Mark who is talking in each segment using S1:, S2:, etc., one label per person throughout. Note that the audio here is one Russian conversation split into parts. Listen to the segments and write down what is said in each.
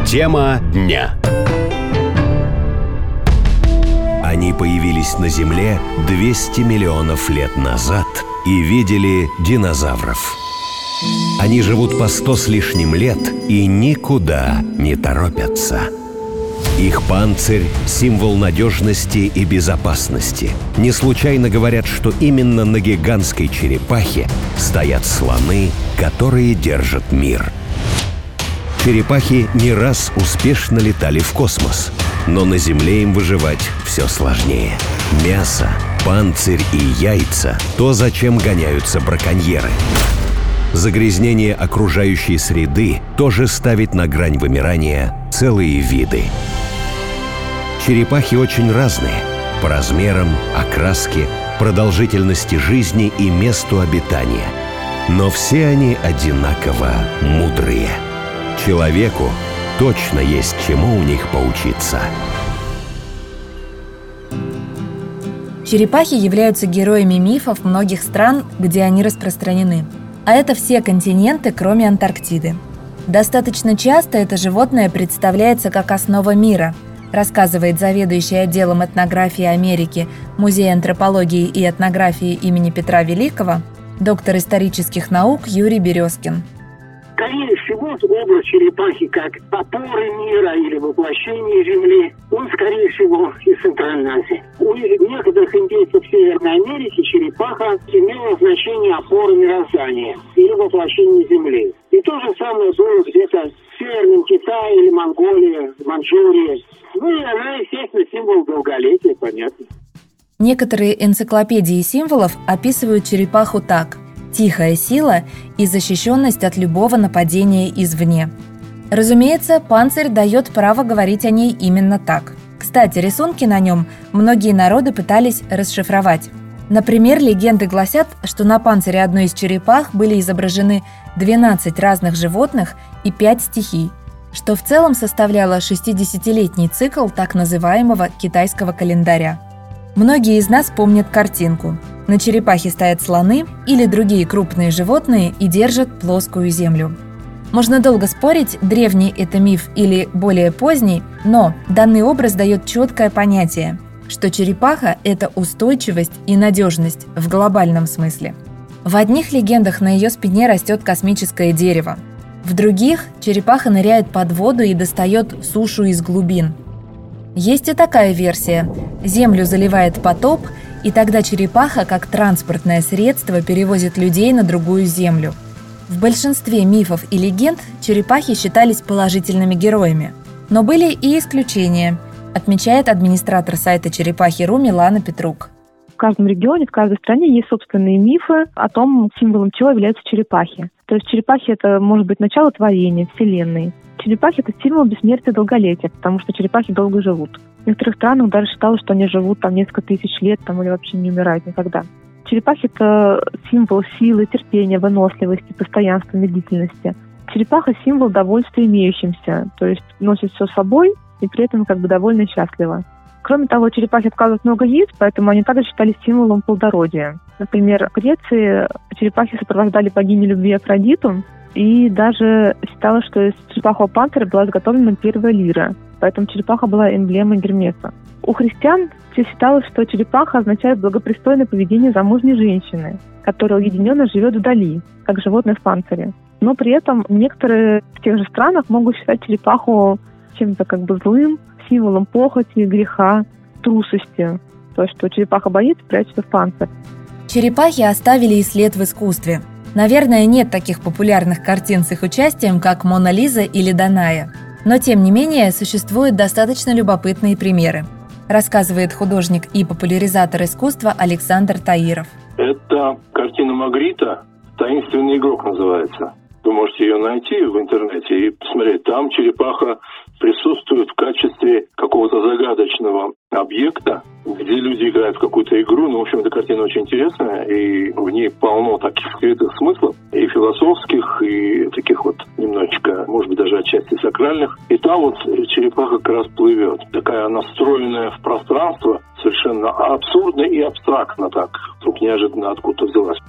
S1: Тема дня. Они появились на Земле 200 миллионов лет назад и видели динозавров. Они живут по 100 с лишним лет и никуда не торопятся. Их панцирь – символ надежности и безопасности. Не случайно говорят, что именно на гигантской черепахе стоят слоны, которые держат мир. Черепахи не раз успешно летали в космос, но на Земле им выживать все сложнее. Мясо, панцирь и яйца – то, зачем гоняются браконьеры. Загрязнение окружающей среды тоже ставит на грань вымирания целые виды. Черепахи очень разные по размерам, окраске, продолжительности жизни и месту обитания. Но все они одинаково мудрые. Человеку точно есть чему у них поучиться.
S2: Черепахи являются героями мифов многих стран, где они распространены. А это все континенты, кроме Антарктиды. Достаточно часто это животное представляется как основа мира, рассказывает заведующий отделом этнографии Америки Музея антропологии и этнографии имени Петра Великого, доктор исторических наук Юрий Березкин.
S3: Скорее всего, образ черепахи как опоры мира или воплощения Земли, он, скорее всего, из Центральной Азии. У некоторых индейцев Северной Америки черепаха имела значение опоры мироздания или воплощения Земли. И то же самое было где-то в Северном Китае или Монголии, Манчжурии. Ну и она, естественно, символ долголетия, понятно.
S2: Некоторые энциклопедии символов описывают черепаху так: тихая сила и защищенность от любого нападения извне. Разумеется, панцирь дает право говорить о ней именно так. Кстати, рисунки на нем многие народы пытались расшифровать. Например, легенды гласят, что на панцире одной из черепах были изображены 12 разных животных и 5 стихий, что в целом составляло 60-летний цикл так называемого китайского календаря. Многие из нас помнят картинку. На черепахе стоят слоны или другие крупные животные и держат плоскую землю. Можно долго спорить, древний это миф или более поздний, но данный образ дает четкое понятие, что черепаха – это устойчивость и надежность в глобальном смысле. В одних легендах на ее спине растет космическое дерево. В других черепаха ныряет под воду и достает сушу из глубин. Есть и такая версия. Землю заливает потоп, и тогда черепаха, как транспортное средство, перевозит людей на другую землю. В большинстве мифов и легенд черепахи считались положительными героями. Но были и исключения, отмечает администратор сайта Черепахи.ру Милана Петрук.
S4: В каждом регионе, в каждой стране есть собственные мифы о том, символом чего являются черепахи. То есть черепахи – это может быть начало творения, Вселенной. Черепахи – это символ бессмертия и долголетия, потому что черепахи долго живут. В некоторых странах даже считалось, что они живут несколько тысяч лет или вообще не умирают никогда. Черепахи – это символ силы, терпения, выносливости, постоянства, медлительности. Черепаха – символ довольствия имеющимся, то есть носит все с собой и при этом довольна и счастлива. Кроме того, черепахи откладывают много яиц, поэтому они также считались символом плодородия. Например, в Греции черепахи сопровождали богиню любви Афродиту, и даже считалось, что из черепахового панциря была изготовлена первая лира, поэтому черепаха была эмблемой Гермеса. У христиан считалось, что черепаха означает благопристойное поведение замужней женщины, которая уединенно живет вдали, как животное в панцире. Но при этом некоторые в тех же странах могут считать черепаху чем-то злым, символом похоти, греха, трусости. То есть, что черепаха боится, прячется в панцирь.
S2: Черепахи оставили и след в искусстве. Наверное, нет таких популярных картин с их участием, как «Мона Лиза» или «Даная». Но, тем не менее, существуют достаточно любопытные примеры, рассказывает художник и популяризатор искусства Александр Таиров.
S5: Это картина Магрита «Таинственный игрок» называется. Вы можете ее найти в интернете и посмотреть. Там черепаха присутствует в качестве какого-то загадочного объекта, где люди играют в какую-то игру. В общем, эта картина очень интересная, и в ней полно таких скрытых смыслов, и философских, и таких немножечко, может быть, даже отчасти сакральных. И там черепаха как раз плывет. Такая настроенная в пространство, совершенно абсурдно и абстрактно так. Вдруг неожиданно откуда-то взялась.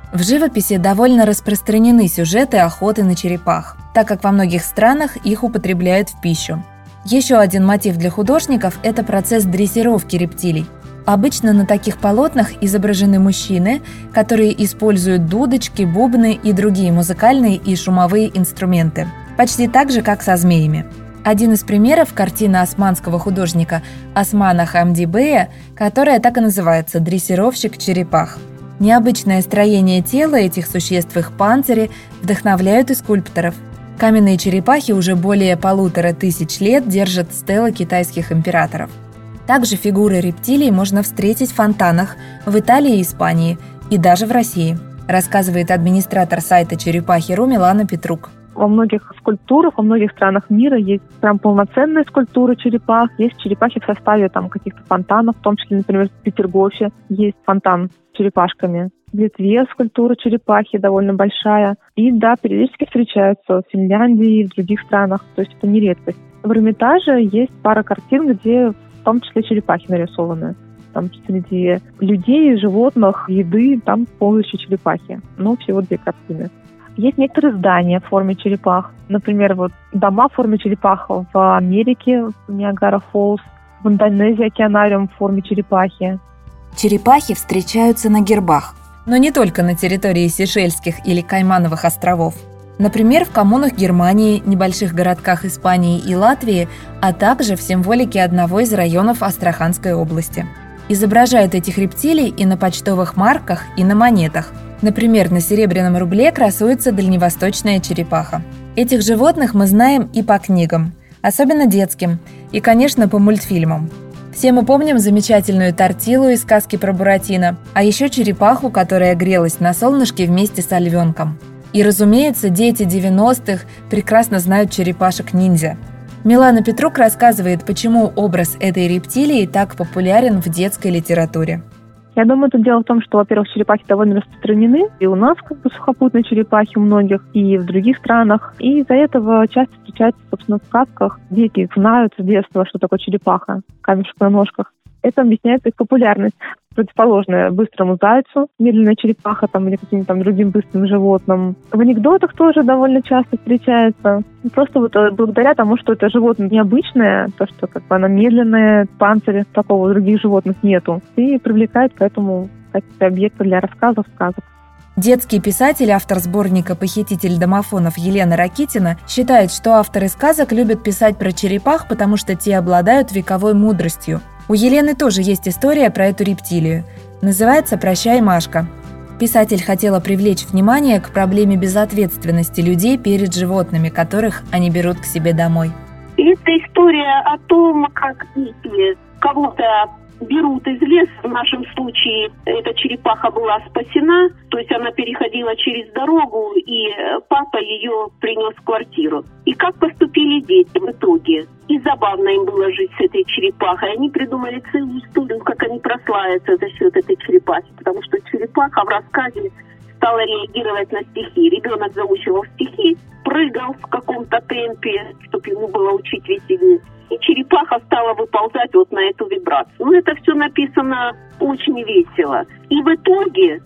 S2: В живописи довольно распространены сюжеты охоты на черепах, так как во многих странах их употребляют в пищу. Еще один мотив для художников – это процесс дрессировки рептилий. Обычно на таких полотнах изображены мужчины, которые используют дудочки, бубны и другие музыкальные и шумовые инструменты, почти так же, как со змеями. Один из примеров – картина османского художника Османа Хамди Бея, которая так и называется «Дрессировщик черепах». Необычное строение тела этих существ, их панцири, вдохновляют и скульпторов. Каменные черепахи уже более 1500 лет держат стелы китайских императоров. Также фигуры рептилий можно встретить в фонтанах в Италии и Испании, и даже в России, рассказывает администратор сайта Черепахи.ру Милана Петрук.
S4: Во многих скульптурах, во многих странах мира есть прям полноценные скульптуры черепах, есть черепахи в составе каких-то фонтанов, в том числе, например, в Петергофе есть фонтан с черепашками. В Литве скульптура черепахи довольно большая. И да, периодически встречаются в Финляндии и в других странах, то есть это не редкость. В Эрмитаже есть пара картин, где в том числе черепахи нарисованы. Там среди людей, животных, еды, там полностью черепахи. Но всего 2 картины. Есть некоторые здания в форме черепах. Например, дома в форме черепах в Америке, в Ниагара-Фоллс, в Индонезии океанариум в форме черепахи.
S2: Черепахи встречаются на гербах, но не только на территории Сейшельских или Каймановых островов. Например, в коммунах Германии, небольших городках Испании и Латвии, а также в символике одного из районов Астраханской области. Изображают этих рептилий и на почтовых марках, и на монетах. Например, на серебряном рубле красуется дальневосточная черепаха. Этих животных мы знаем и по книгам, особенно детским, и, конечно, по мультфильмам. Все мы помним замечательную тортилу из сказки про Буратино, а еще черепаху, которая грелась на солнышке вместе с львенком. И, разумеется, дети 90-х прекрасно знают черепашек-ниндзя. Милана Петрук рассказывает, почему образ этой рептилии так популярен в детской литературе.
S4: Я думаю, тут дело в том, что, во-первых, черепахи довольно распространены, и у нас сухопутные черепахи у многих, и в других странах. И из-за этого часто встречаются, собственно, в сказках. Дети знают с детства, что такое черепаха, камешек на ножках. Это объясняет их популярность. Противоположное быстрому зайцу, медленная черепаха или каким-то другим быстрым животным. В анекдотах тоже довольно часто встречается. Просто благодаря тому, что это животное необычное, то, что оно медленное, панциря такого у других животных нету, и привлекает поэтому качестве объекта для рассказов, сказок.
S2: Детский писатель, автор сборника «Похититель домофонов» Елена Ракитина считает, что авторы сказок любят писать про черепах, потому что те обладают вековой мудростью. У Елены тоже есть история про эту рептилию. Называется «Прощай, Машка». Писатель хотела привлечь внимание к проблеме безответственности людей перед животными, которых они берут к себе домой.
S3: Это история о том, как дети кого-то берут из леса. В нашем случае эта черепаха была спасена, то есть она переходила через дорогу, и папа ее принес в квартиру. И как поступили дети в итоге? И забавно им было жить с этой черепахой. Они придумали целую историю, как они прославятся за счет этой черепахи, потому что черепаха в рассказе стала реагировать на стихи. Ребенок заучивал стихи, прыгал в каком-то темпе, чтобы ему было учить веселее. И черепаха стала выползать на эту вибрацию. Это все написано очень весело. И в итоге,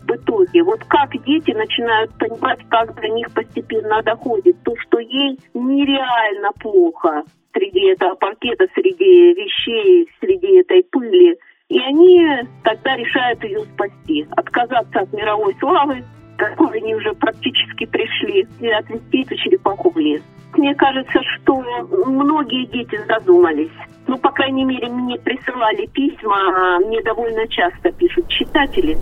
S3: как дети начинают понимать, как до них постепенно доходит то, что ей нереально плохо среди этого паркета, среди вещей, среди этой пыли. И они тогда решают ее спасти, отказаться от мировой славы, к какой они уже практически пришли, и отвезти эту черепаху в лес. Мне кажется, что многие дети задумались. По крайней мере, мне присылали письма, мне довольно часто пишут читатели.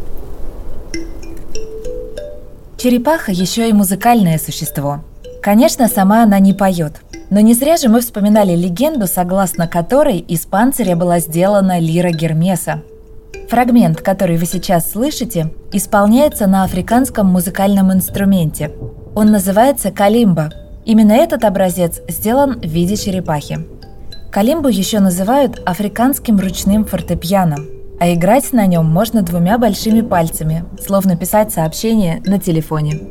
S2: Черепаха еще и музыкальное существо. Конечно, сама она не поет. Но не зря же мы вспоминали легенду, согласно которой из панциря была сделана лира Гермеса. Фрагмент, который вы сейчас слышите, исполняется на африканском музыкальном инструменте. Он называется калимба. Именно этот образец сделан в виде черепахи. Калимбу еще называют африканским ручным фортепиано, а играть на нем можно 2 большими пальцами, словно писать сообщение на телефоне.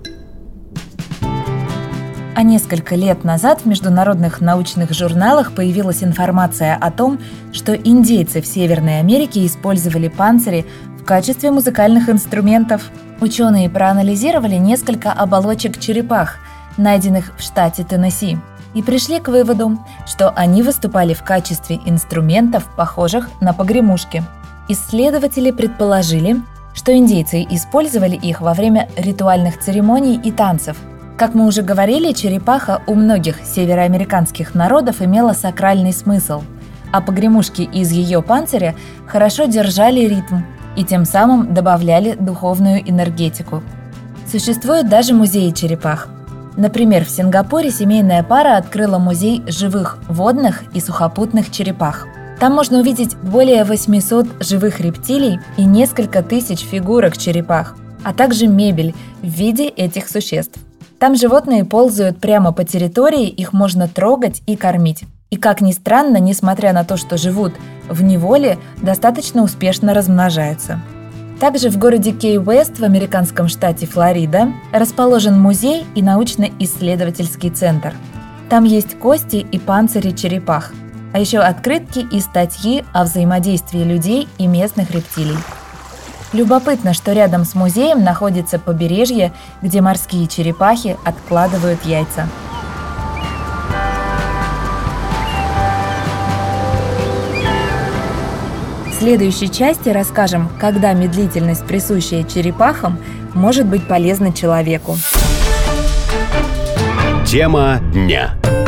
S2: А несколько лет назад в международных научных журналах появилась информация о том, что индейцы в Северной Америке использовали панцири в качестве музыкальных инструментов. Ученые проанализировали несколько оболочек черепах, найденных в штате Теннесси, и пришли к выводу, что они выступали в качестве инструментов, похожих на погремушки. Исследователи предположили, что индейцы использовали их во время ритуальных церемоний и танцев. Как мы уже говорили, черепаха у многих североамериканских народов имела сакральный смысл, а погремушки из ее панциря хорошо держали ритм и тем самым добавляли духовную энергетику. Существуют даже музеи черепах. Например, в Сингапуре семейная пара открыла музей живых водных и сухопутных черепах. Там можно увидеть более 800 живых рептилий и несколько тысяч фигурок черепах, а также мебель в виде этих существ. Там животные ползают прямо по территории, их можно трогать и кормить. И, как ни странно, несмотря на то, что живут в неволе, достаточно успешно размножаются. Также в городе Кей-Уэст в американском штате Флорида расположен музей и научно-исследовательский центр. Там есть кости и панцири черепах, а еще открытки и статьи о взаимодействии людей и местных рептилий. Любопытно, что рядом с музеем находится побережье, где морские черепахи откладывают яйца. В следующей части расскажем, когда медлительность, присущая черепахам, может быть полезна человеку.
S1: Тема дня.